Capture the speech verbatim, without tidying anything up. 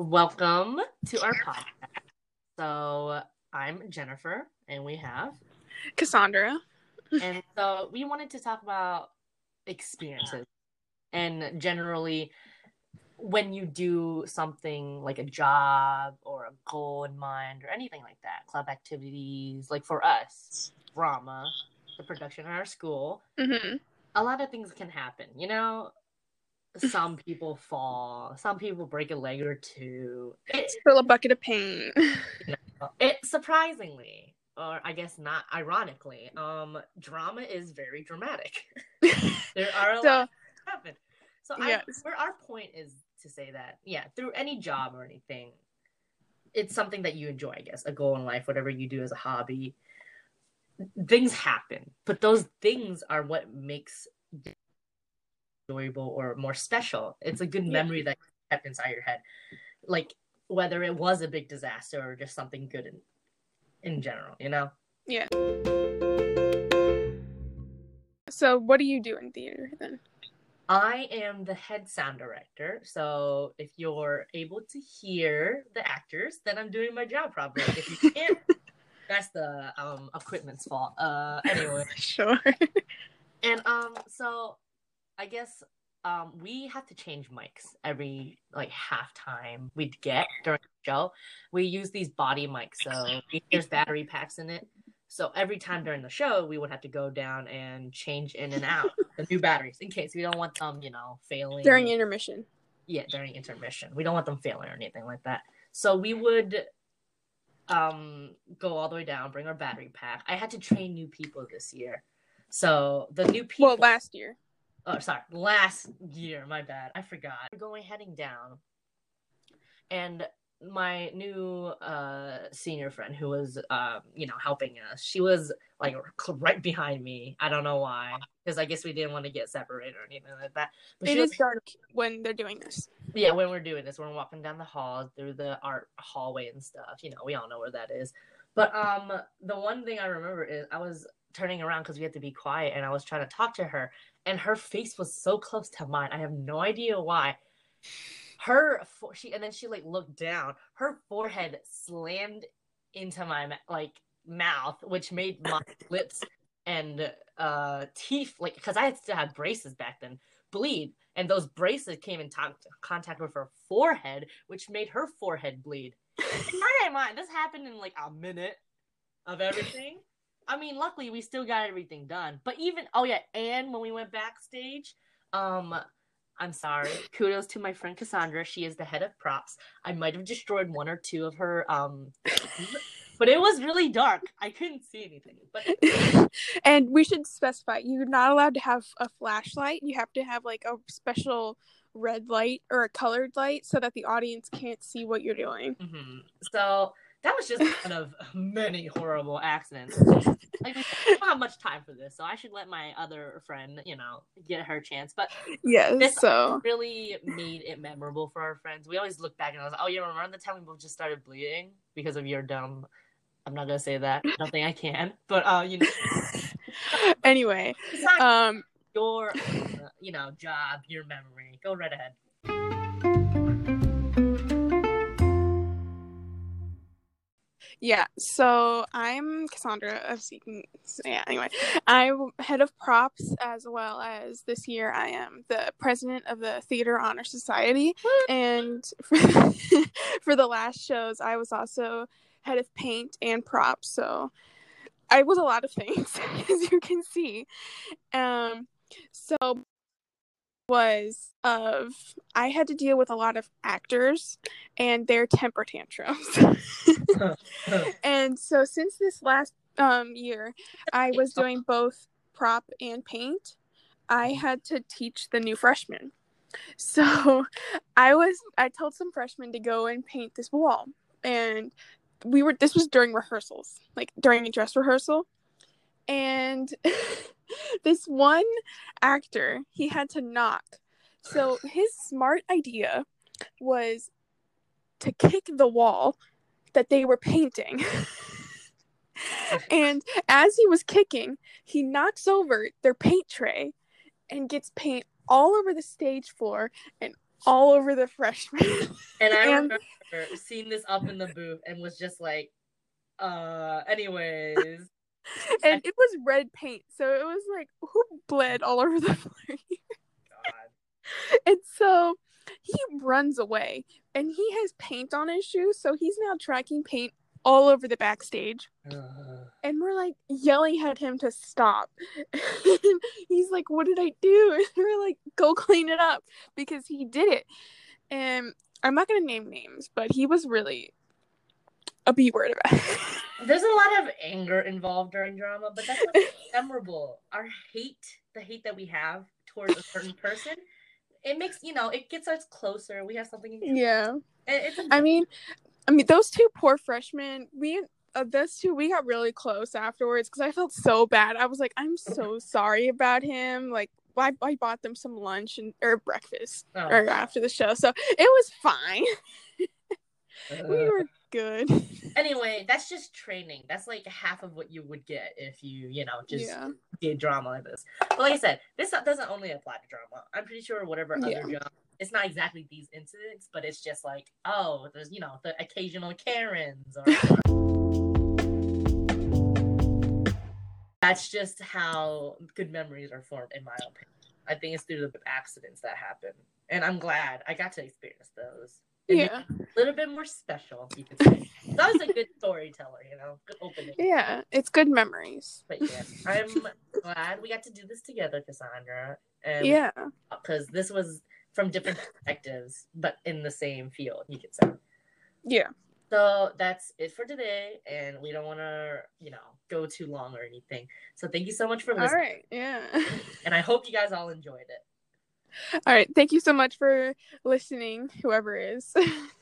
Welcome to our podcast. So, I'm Jennifer, and we have Cassandra. And so, we wanted to talk about experiences and generally when you do something like a job or a goal in mind or anything like that, club activities, like for us, drama, the production in our school, Mm-hmm. a lot of things can happen, you know? Some people fall, some people break a leg or two. It, Spill a bucket of paint. you know, it surprisingly, or I guess not ironically, um, drama is very dramatic. There are a So, lot that happen. So I, yes. where our point is to say that, yeah, through any job or anything, it's something that you enjoy, I guess, a goal in life, whatever you do as a hobby. Things happen, but those things are what makes enjoyable or more special. It's a good Yeah. memory that kept inside your head, like whether it was a big disaster or just something good in in general, you know. Yeah. So, what do you do in theater then? I am the head sound director, so if you're able to hear the actors, then I'm doing my job properly. If you can't, that's the um equipment's fault. Uh, anyway, Sure. and um, so I guess um we have to change mics every like halftime we'd get during the show. We use these body mics, so there's battery packs in it. So every time during the show, we would have to go down and change in and out the new batteries in case we don't want them, you know, failing. During intermission. Yeah, during intermission. We don't want them failing or anything like that. So we would um go all the way down, bring our battery pack. I had to train new people this year. So the new people Well, last year. Oh, sorry, last year, my bad. I forgot. We're going heading down. And my new uh senior friend who was um you know helping us, she was like right behind me. I don't know why, because I guess we didn't want to get separated or anything like that. But It she is was, dark when they're doing this. yeah, when we're doing this, we're walking down the hall through the art hallway and stuff. You know, we all know where that is. But um, the one thing I remember is I was turning around because we had to be quiet, and I was trying to talk to her, and her face was so close to mine. I have no idea why. Her she and then she like looked down. Her forehead slammed into my like mouth, which made my lips and uh teeth, like, because I had still had braces back then, bleed, and those braces came in t- contact with her forehead, which made her forehead bleed. I didn't mind. This happened in like a minute of everything. I mean, luckily we still got everything done. But even oh yeah, and when we went backstage, um, I'm sorry. Kudos to my friend Cassandra. She is the head of props. I might have destroyed one or two of her um but it was really dark. I couldn't see anything. But And we should specify, you're not allowed to have a flashlight. You have to have like a special red light or a colored light so that the audience can't see what you're doing. Mm-hmm. So that was just one of many horrible accidents. Like I said, I don't have much time for this, so I should let my other friend, you know, get her chance. But yes, this so really made it memorable for our friends. We always look back and I was like, oh, you remember the time we both just started bleeding because of your dumb. I'm not gonna say that. I don't think I can. But uh, you know. Anyway, um, your, uh, you know, job, your memory. Go right ahead. Yeah, so I'm Cassandra of Seeking. So yeah, anyway, I'm head of props, as well as this year I am the president of the Theater Honor Society. And for, for the last shows, I was also head of paint and props. So I was a lot of things, as you can see. Um, so was of I had to deal with a lot of actors and their temper tantrums. And so since this last um, year, I was doing both prop and paint. I had to teach the new freshmen. So I was I told some freshmen to go and paint this wall, and we were this was during rehearsals, like during a dress rehearsal. And this one actor, he had to knock. So his smart idea was to kick the wall that they were painting. And as he was kicking, he knocks over their paint tray and gets paint all over the stage floor and all over the freshmen. And I And- remember seeing this up in the booth and was just like, uh, anyways. And it was red paint, so it was like, who bled all over the floor? God. And so he runs away, and he has paint on his shoes, so he's now tracking paint all over the backstage. Uh, And we're like yelling at him to stop. He's like, what did I do? And we're like, go clean it up, because he did it. And I'm not going to name names, but he was really a B word about it. There's a lot of anger involved during drama, but that's what's memorable. Our hate, the hate that we have towards a certain person, it makes, you know, it gets us closer. We have something in common. Yeah. It, it's I mean, I mean, those two poor freshmen, we, uh, those two, we got really close afterwards because I felt so bad. I was like, I'm so sorry about him. Like, I, I bought them some lunch and or breakfast oh. or after the show, so it was fine. uh, We were good. Anyway, that's just training. That's like half of what you would get if you, you know, just Yeah. did drama like this. But like I said, this doesn't only apply to drama. I'm pretty sure whatever Yeah. other job, it's not exactly these incidents, but it's just like, oh, there's, you know, the occasional Karens. Or that's just how good memories are formed, in my opinion. I think it's through the accidents that happen. And I'm glad I got to experience those. And Yeah. a little bit more special, you could say. That was a good storyteller, you know, good opening. Yeah, it's good memories. But yeah, I'm glad we got to do this together, Cassandra. And Yeah. because this was from different perspectives, but in the same field, you could say. Yeah. So that's it for today, and we don't want to, you know, go too long or anything. So thank you so much for listening. All right. Yeah. And I hope you guys all enjoyed it. All right. Thank you so much for listening, whoever is.